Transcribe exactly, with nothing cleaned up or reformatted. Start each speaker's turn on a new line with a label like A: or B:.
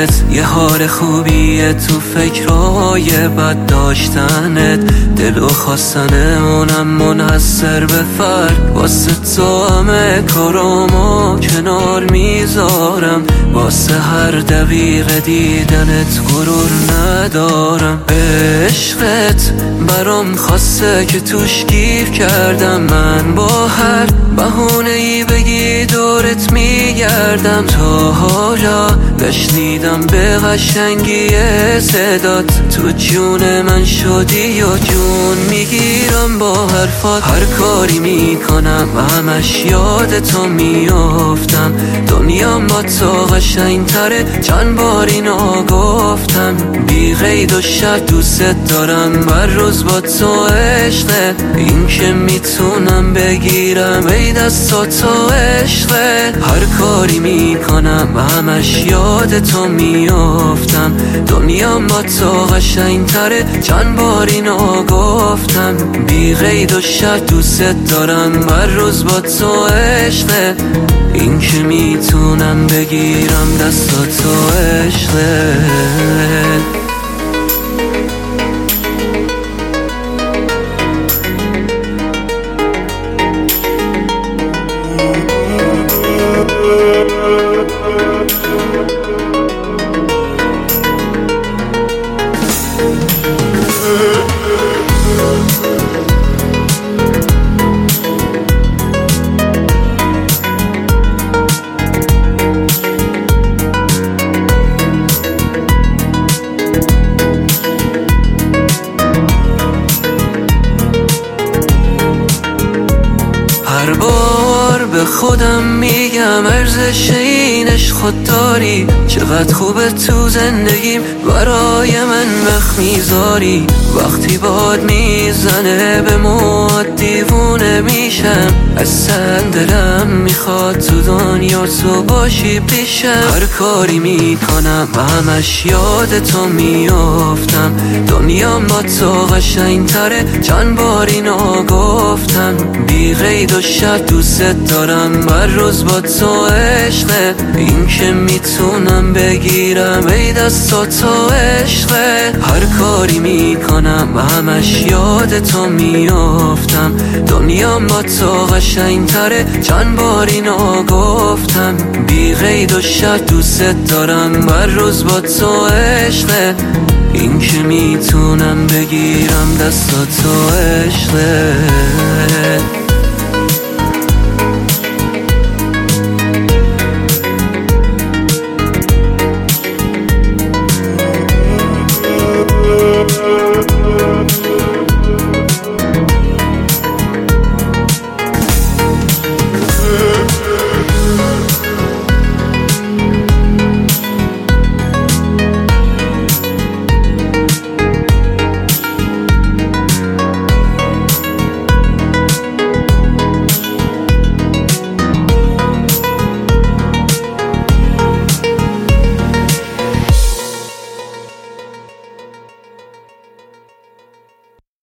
A: داشتنت، یه حال خوبیه تو فکرهای بد داشتنت. دلو خواستنه اونم منحصر به فرد، واسه تو همه کارامو کنار میذارم. واسه هر دقیقه دیدنت غرور ندارم. عشقت برام خاصه که توش گیر کردم. من با هر بهونه‌ای بگی دورت میگردم. تا حالا نشنیدم به قشنگی صدات، تو جون من شدی و جون میگیرم با حرفات. هر کاری میکنم همش یاد تو میافتم. دنیام با تو قشنگتره، چند بار اینو گفتم. بی قید و شرط دوست دارم، هر روز با تو عشقه. این که میتونم بگیرم ای دستا تو عشقه. هر کاری میکنم همش یاد تو میافتم. دنیام با تو قشنگتره، چند بار اینو گفتم. بی قید و شرط دوست دارم، هر روز با تو عشقه. این که میتونم بگیرم دستا تو عشقه. هر بار به خودم میگم ارزش این عشق خودداری. چقدر خوبه تو زندگیم برای من وقت میذاری. وقتی باد میزنه به موات دیوونه میشم. اصلا دلم میخواد تو دنیا تو باشی پیشم. هر کاری میکنم همش یاد تو میافتم. دنیام با تو قشنگتره، چند بار اینو گفتم. بی قید و شرط دوست دارم، هر روز با تو عشقه. این که میتونم بگیرم ای دستا تو عشقه. هر کاری میکنم همش یاد تو میافتم. دنیام با تو قشنگتره، چند بار اینو گفتم. بی قید و شرط دوست دارم، هر روز با تو عشقه. این که میتونم بگیرم دستا تو عشقه.